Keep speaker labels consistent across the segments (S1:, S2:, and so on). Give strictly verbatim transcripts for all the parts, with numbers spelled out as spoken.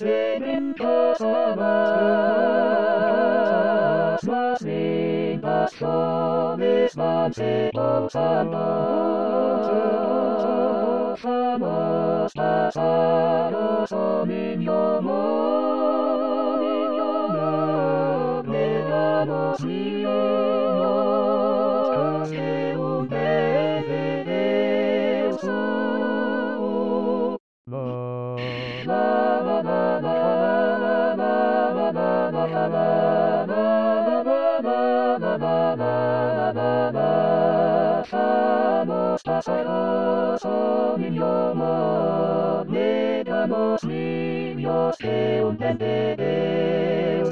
S1: singing the song. Sing the song is my table summer. Summer, summer, song in your moon, in your moon. Vediamo Signor, che un bene su. La la la la la la la la la Siamo passato in Roma, legamos niños que un Deus.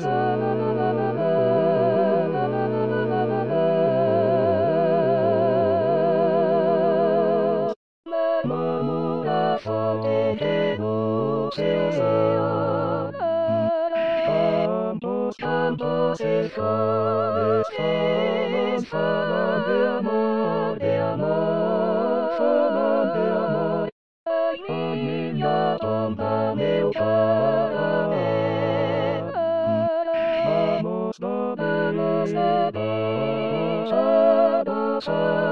S1: La murmuración de devoción, campos, campos y soles, soles, soles de amor, de amor, soles de amor. Ay, niña tonta, meu caramel. Vamos a vamos a vamos a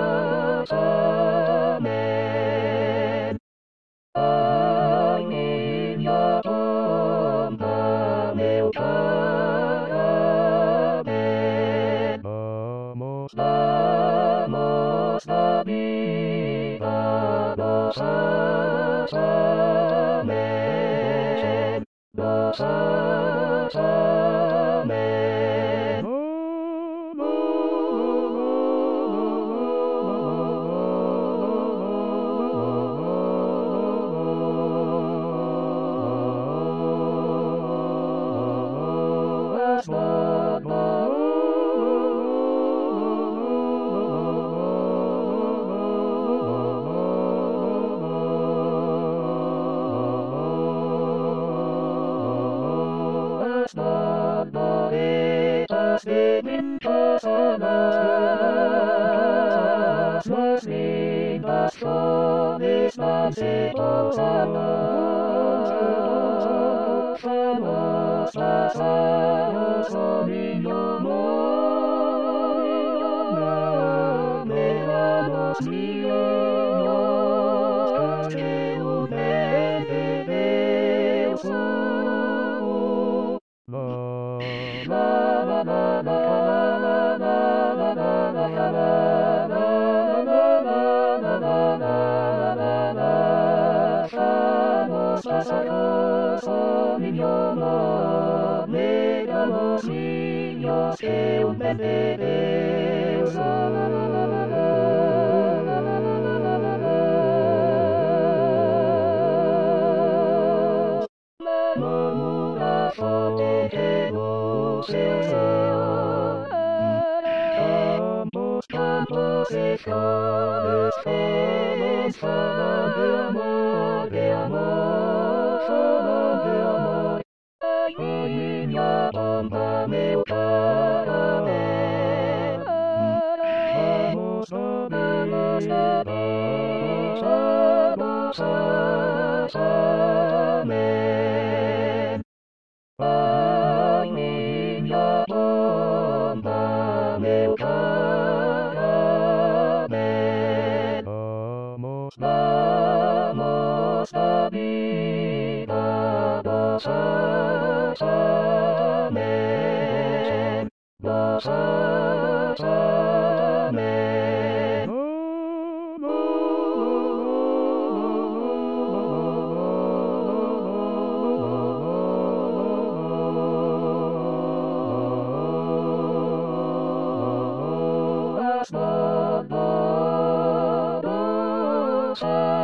S1: amén. Ay, niña tonta, meu caramel. Vamos, vamos a vida, vamos a amén. Vamos a amén. Singing the song, sing the song is my table summer. Summer, summer, song in your moon, in your moon. Vediamo Signor, che un bene su. La la la la la Legamos niños que un Deus. La murmuración de devoción, campos, campos y soles, soles, soles de amor, de amor, soles de amor. Ay, niña tonta, meu caramel. Vamos a ver, vamos a amén. Ay, niña tonta, meu caramel. Vamos, vamos a vida, vamos a amén. Vamos a amén. Vamos a